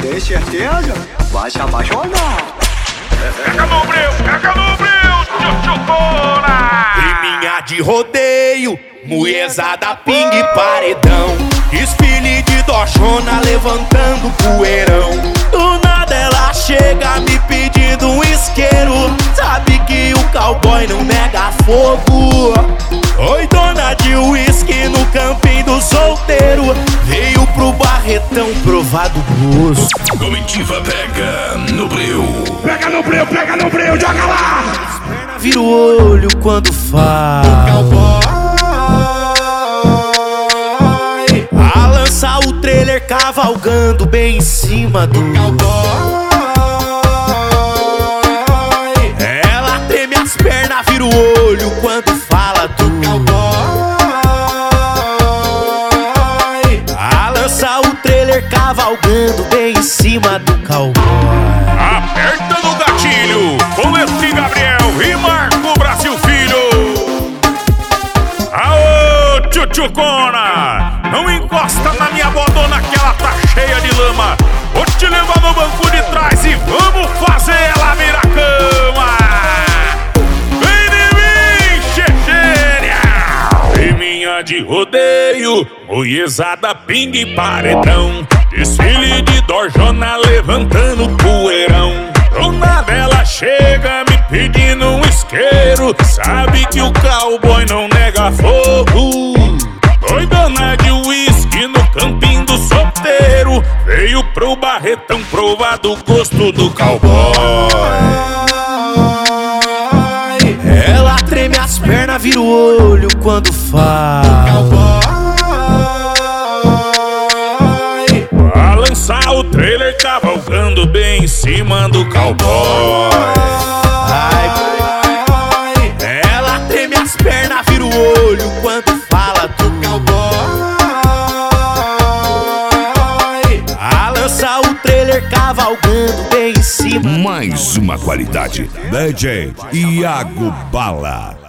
Tem certeza? Vai se apaixonar. Pega no breu, Chuchucona! Riminha de rodeio, mulherzada, pingue e paredão. Desfile de dojona levantando poeirão. Do nada ela chega me pedindo um isqueiro. Sabe que o cowboy não nega fogo. Oi, dona de uísque no campinho do solteiro. Veio pro Barretão provar do gosto. Comitiva pega no breu. Pega no breu, joga lá! Vira o olho quando fala. A lança o trailer cavalgando bem em cima do cowboy. Ela treme as pernas, vira o olho quando fala do cowboy. A lança o trailer cavalgando bem em cima do cowboy. Aperta no gatilho com esse Gabriel e Marco Brasil Filho. Aô, Chuchucona! Não encosta na minha bodona que ela tá cheia de lama. Vou te levar no banco de trás e vamos fazer ela virar cama. Vem de mim, Chechênia! Riminha de rodeio, mulherzada, pingue e paredão. Desfile de dojona levantando poeirão. Do nada ela chega me pedindo um isqueiro. Sabe que o cowboy não nega fogo. Oi, dona de uísque no campinho do solteiro. Veio pro Barretão provar do gosto do cowboy. Ela treme as pernas, vira o olho quando fala. Balançar o trailer cavalgando bem em cima do cowboy. Ela treme as pernas, vira o olho quando fala do cowboy. A lança o trailer cavalgando bem em cima. Mais uma qualidade. DJ Iago Bala.